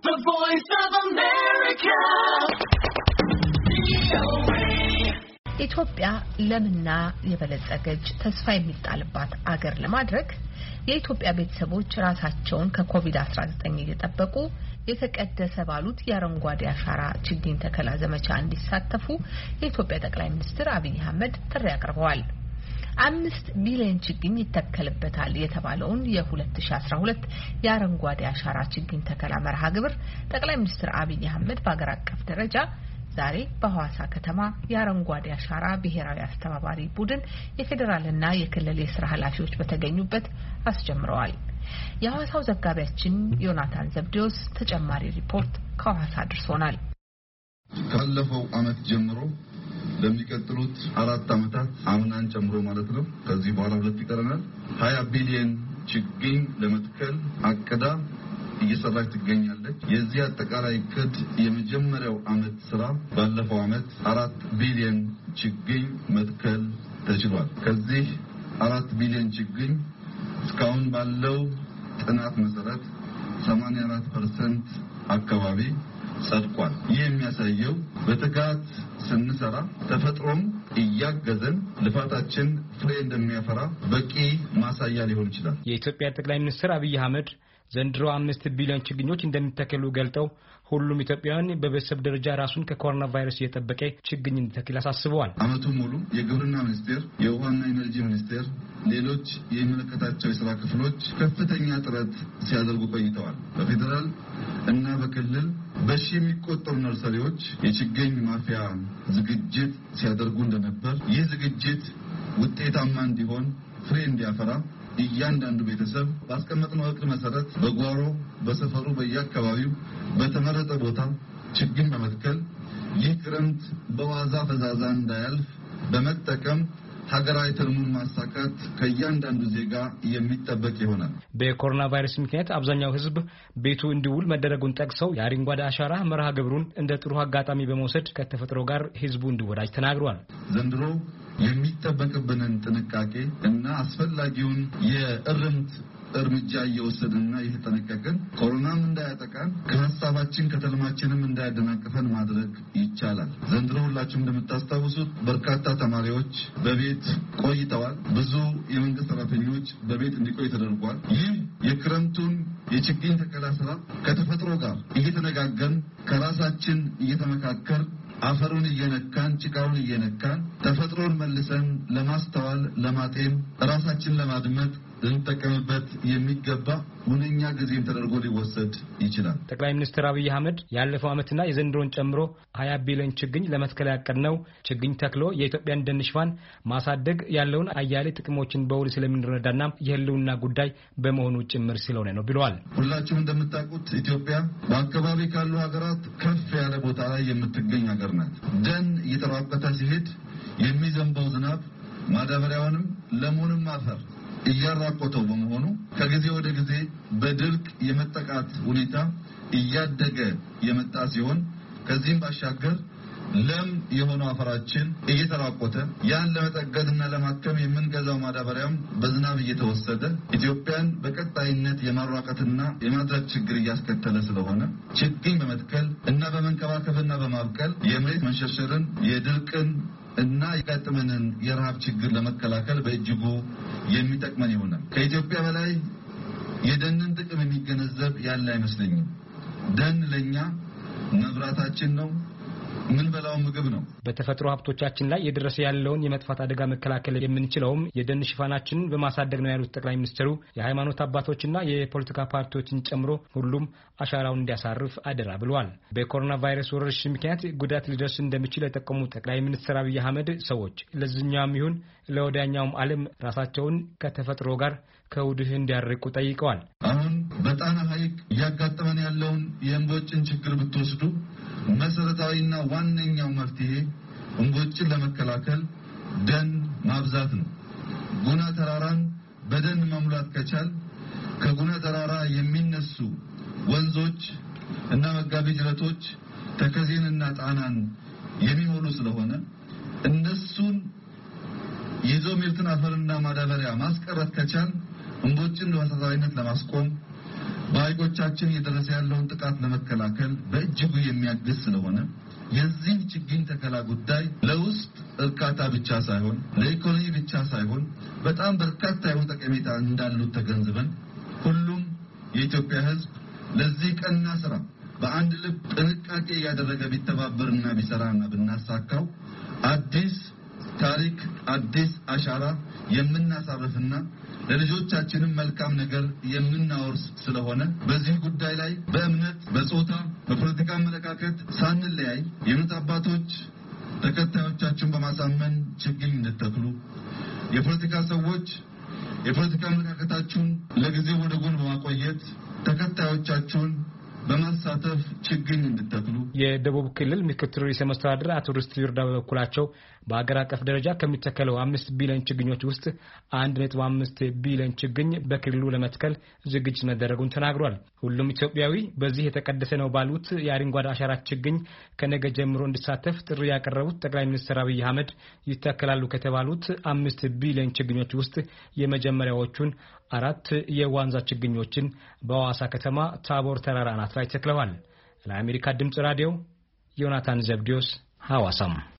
The Voice of America. ኢትዮጵያ ለምና የበለጸገች ተስፋ የሚጣልባት አገር ለማድረግ የኢትዮጵያ ቤተሰቦች ራሳቸውን ከኮቪድ-19 እየጠበቁ የተቀደሰ ባሉት የአረንጓዴ አሻራ ችግኝ ተከላ ዘመቻ እንዲሳተፉ የኢትዮጵያ ጠቅላይ ሚኒስትር አብይ አህመድ ጥሪ አቅርበዋል። 5 ቢሊዮን ችግኝ ይተከልበታል የተባለውን የ2012 የአረንጓዴ አሻራ ችግኝ ተከላ መርሃ ግብር ጠቅላይ ሚኒስትር አብይ አህመድ በአገር አቀፍ ደረጃ ዛሬ በሐዋሳ ከተማ የአረንጓዴ አሻራ ብሔራዊ አስተባባሪ ቡድን የፌደራልና የክልል የሥራ ኃላፊዎች በተገኙበት አስጀምረዋል። የሐዋሳው ዘጋቢያችን ዮናታን ዘብዴዎስ ተጨማሪ ሪፖርት ከሐዋሳ አድርሶናል። ካለፈው ዓመት ጀምሮ ለሚቀጥሉት 4 ዓመታት አምናን ጨምሮ ማለት ነው ከዚህ በኋላ 2 ይቀረናል 20 ቢሊዮን ችግኝ ለመትከል አቅዳ እየሰራች ትገኛለች። የዚህ አጠቃላይ እቅድ የመጀመሪያው ዓመት ስራ ባለፈው ዓመት 4 ቢሊዮን ችግኝ መትከል ተችሏል። ከዚህ 4 ቢሊዮን ችግኝ እስካሁን ባለው ጥናት መሰረት 84% አካባቢ ጸድቋል። ይህ የሚያሳየው በትጋት ስንሰራ ተፈጥሮም እያገዘን ልፋታችን ፍሬ እንደሚያፈራ በቂ ማሳያ ሊሆን ይችላል። የኢትዮጵያ ጠቅላይ ሚኒስትር አብይ አህመድ ዘንድሮ 5 ቢሊዮን ችግኞች እንደሚተከሉ ገልጠው ሁሉም ኢትዮጵያውያን በቤተሰብ ደረጃ ራሱን ከኮሮና ቫይረስ እየጠበቀ ችግኝ እንዲተክል አሳስበዋል። ዓመቱን ሙሉ የግብርና ሚኒስቴር፣ የውሃና ኢነርጂ ሚኒስቴር፣ ሌሎች የሚመለከታቸው የሥራ ክፍሎች ከፍተኛ ጥረት ሲያደርጉ ቆይተዋል። በፌደራል እና በክልል በሺ የሚቆጠሩ ነርሰሪዎች የችግኝ ማፍያ ዝግጅት ሲያደርጉ እንደነበር ይህ ዝግጅት ውጤታማ እንዲሆን ፍሬ እንዲያፈራ እያንዳንዱ ቤተሰብ ባስቀመጥነው እቅድ መሰረት በጓሮ በሰፈሩ በየአካባቢው በተመረጠ ቦታ ችግኝ በመትከል ይህ ክረምት በዋዛ ፈዛዛ እንዳያልፍ በመጠቀም ሀገራዊ ትልሙን ማሳካት ከእያንዳንዱ ዜጋ የሚጠበቅ ይሆናል። በኮሮና ቫይረስ ምክንያት አብዛኛው ሕዝብ ቤቱ እንዲውል መደረጉን ጠቅሰው የአረንጓዴ አሻራ መርሃ ግብሩን እንደ ጥሩ አጋጣሚ በመውሰድ ከተፈጥሮ ጋር ሕዝቡ እንዲወዳጅ ተናግሯል። ዘንድሮ የሚጠበቅብንን ጥንቃቄ እና አስፈላጊውን የእርምት እርምጃ እየወሰድንና እየተጠነቀቅን ኮሮናም እንዳያጠቃን ከሐሳባችን ከተልማችንም እንዳያደናቅፈን ማድረግ ይቻላል። ዘንድሮ ሁላችሁም እንደምታስታውሱት በርካታ ተማሪዎች በቤት ቆይተዋል። ብዙ የመንግስት ሰራተኞች በቤት እንዲቆይ ተደርጓል። ይህ የክረምቱን የችግኝ ተከላ ስራ ከተፈጥሮ ጋር እየተነጋገርን ከራሳችን እየተመካከር አፈሩን እየነካን ጭቃውን እየነካን ተፈጥሮን መልሰን ለማስተዋል ለማጤን ራሳችን ለማድመጥ ልንጠቀምበት የሚገባ ሁነኛ ጊዜም ተደርጎ ሊወሰድ ይችላል። ጠቅላይ ሚኒስትር አብይ አህመድ ያለፈው ዓመትና የዘንድሮን ጨምሮ 20 ቢሊዮን ችግኝ ለመትከል ያቀድነው ችግኝ ተክሎ የኢትዮጵያን ደን ሽፋን ማሳደግ ያለውን አያሌ ጥቅሞችን በውል ስለምንረዳና የህልውና ጉዳይ በመሆኑ ጭምር ስለሆነ ነው ብለዋል። ሁላችሁም እንደምታውቁት ኢትዮጵያ በአካባቢ ካሉ ሀገራት ከፍ ያለ ቦታ ላይ የምትገኝ ሀገር ናት። ደን እየተራቆተ ሲሄድ የሚዘንበው ዝናብ ማዳበሪያውንም ለሙንም አፈር እያራቆተው በመሆኑ ከጊዜ ወደ ጊዜ በድርቅ የመጠቃት ሁኔታ እያደገ የመጣ ሲሆን ከዚህም ባሻገር ለም የሆነው አፈራችን እየተራቆተ ያን ለመጠገድና ለማከም የምንገዛው ማዳበሪያም በዝናብ እየተወሰደ ኢትዮጵያን በቀጣይነት የማራቀትና የማድረቅ ችግር እያስከተለ ስለሆነ ችግኝ በመትከል እና በመንከባከብና በማብቀል የመሬት መንሸርሸርን የድርቅን እና የጋጠመንን የረሃብ ችግር ለመከላከል በእጅጉ የሚጠቅመን ይሆናል። ከኢትዮጵያ በላይ የደንን ጥቅም የሚገነዘብ ያለ አይመስለኝም። ደን ለኛ መብራታችን ነው። ምን በላው ምግብ ነው። በተፈጥሮ ሀብቶቻችን ላይ የደረሰ ያለውን የመጥፋት አደጋ መከላከል የምንችለውም የደን ሽፋናችንን በማሳደግ ነው ያሉት ጠቅላይ ሚኒስትሩ የሃይማኖት አባቶችና የፖለቲካ ፓርቲዎችን ጨምሮ ሁሉም አሻራውን እንዲያሳርፍ አደራ ብለዋል። በኮሮና ቫይረስ ወረርሽኝ ምክንያት ጉዳት ሊደርስ እንደሚችል የጠቆሙት ጠቅላይ ሚኒስትር አብይ አህመድ ሰዎች ለዚህኛውም ይሁን ለወዲያኛውም ዓለም ራሳቸውን ከተፈጥሮ ጋር ከውድህ እንዲያርቁ ጠይቀዋል። አሁን በጣና ሐይቅ እያጋጠመን ያለውን የእምቦጭን ችግር ብትወስዱ መሰረታዊና ዋነኛው መፍትሄ እምቦጭን ለመከላከል ደን ማብዛት ነው። ጉና ተራራን በደን መሙላት ከቻል ከጉና ተራራ የሚነሱ ወንዞች እና መጋቢ ጅረቶች ተከዜንና ጣናን የሚሞሉ ስለሆነ እነሱን ይዞ ምርትን አፈርና ማዳበሪያ ማስቀረት ከቻል እንቦጭን በተሳሳይነት ለማስቆም በሐይቆቻችን እየደረሰ ያለውን ጥቃት ለመከላከል በእጅጉ የሚያግዝ ስለሆነ የዚህ ችግኝ ተከላ ጉዳይ ለውስጥ እርካታ ብቻ ሳይሆን ለኢኮኖሚ ብቻ ሳይሆን በጣም በርካታ የሆነ ጠቀሜታ እንዳሉት ተገንዝበን ሁሉም የኢትዮጵያ ሕዝብ ለዚህ ቀና ስራ በአንድ ልብ ጥንቃቄ ያደረገ ቢተባበርና ቢሰራና ብናሳካው አዲስ ታሪክ አዲስ አሻራ የምናሳርፍና ለልጆቻችንም መልካም ነገር የምናወርስ ስለሆነ በዚህ ጉዳይ ላይ በእምነት በጾታ በፖለቲካ አመለካከት ሳንለያይ የእምነት አባቶች ተከታዮቻችሁን በማሳመን ችግኝ እንድትተክሉ የፖለቲካ ሰዎች የፖለቲካ አመለካከታችሁን ለጊዜው ወደ ጎን በማቆየት ተከታዮቻችሁን በማሳተፍ ችግኝ እንድትተክሉ የደቡብ ክልል ምክትል ርዕሰ መስተዳድር አቶ ርስቱ ይርዳ በበኩላቸው በአገር አቀፍ ደረጃ ከሚተከለው 5 ቢሊዮን ችግኞች ውስጥ 1.5 ቢሊዮን ችግኝ በክልሉ ለመትከል ዝግጅት መደረጉን ተናግሯል። ሁሉም ኢትዮጵያዊ በዚህ የተቀደሰ ነው ባሉት የአረንጓዴ አሻራ ችግኝ ከነገ ጀምሮ እንዲሳተፍ ጥሪ ያቀረቡት ጠቅላይ ሚኒስትር አብይ አህመድ ይተከላሉ ከተባሉት 5 ቢሊዮን ችግኞች ውስጥ የመጀመሪያዎቹን 4 የዋንዛ ችግኞችን በሐዋሳ ከተማ ታቦር ተራራ አናት ላይ ተክለዋል። ለአሜሪካ ድምጽ ራዲዮ ዮናታን ዘብዲዮስ ሐዋሳም